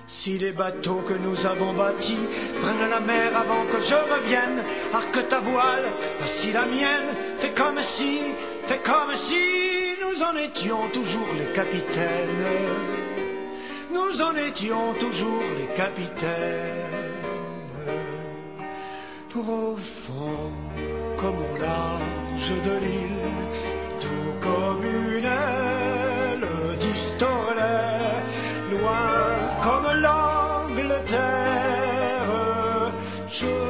Si les bateaux que nous avons bâtis prennent la mer avant que je revienne, arque ta voile, voici la mienne, fais comme si nous en étions toujours les capitaines. Nous en étions toujours les capitaines. Pour au fond, comme au large de l'île, tout comme une aile d'Istolet, loin comme l'Angleterre, je